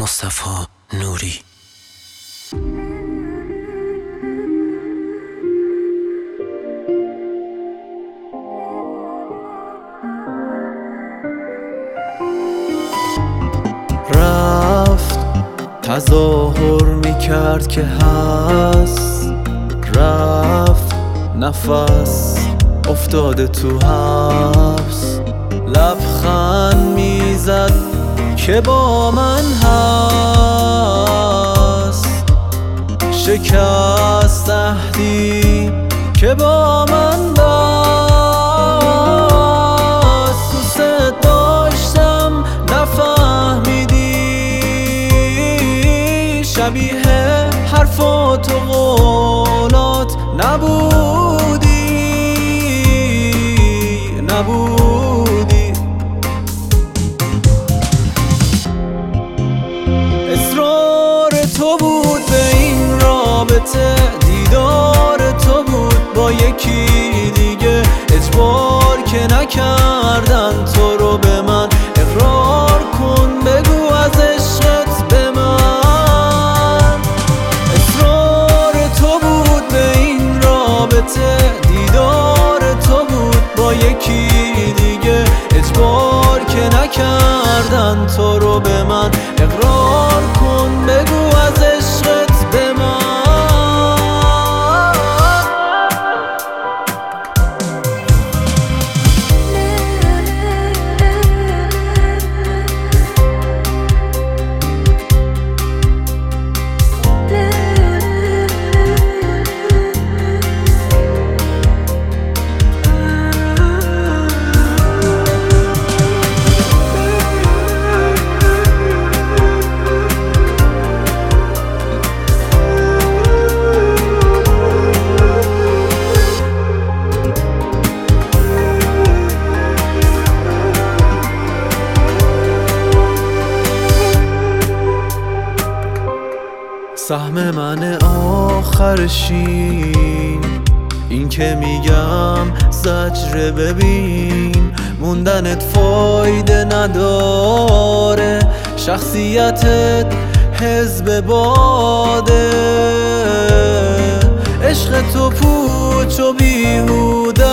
مصطفی نوری. رفت تظاهر میکرد که هست، رفت نفس افتاده تو حبس، لبخند میزد که با من هست، شکست عهدی که با من بست. دوست داشتم نفهمیدی، شبیه حرفات و قولات نبودی. اصرار تو بود به این رابطه، دیدار تو بود با یکی دیگه، اجبار که نکردن تو رو به من، اقرار کن بگو از عشقت به من. اصرار تو بود به این رابطه، دیدار تو بود با یکی دیگه، اجبار که نکردن تو رو به من، اقرار کن بگو از عشقت به من. سهم من آخر شین، این که میگم زجر ببین، موندنت فایده نداره، شخصیتت حزب باده، عشق تو پوچ و بیهوده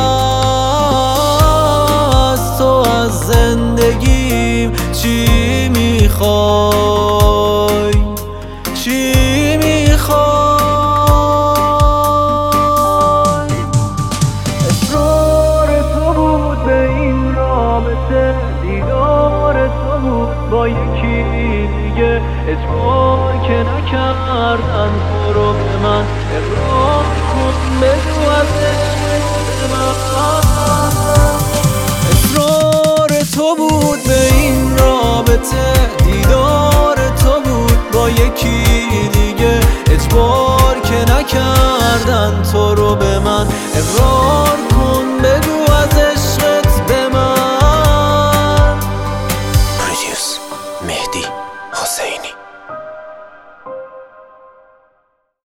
است. تو از زندگیم چی میخوای؟ چی میخوای؟ اصرار تو بود به این رابطه، دیدار تو بود با یکی دیگه، اجبار که نکردن تو رو به من، اقرار کن بگو از عشقت به من. اصرار تو بود به این رابطه، دیدار تو بود با یکی دیگه، اجبار که نکردن تو رو به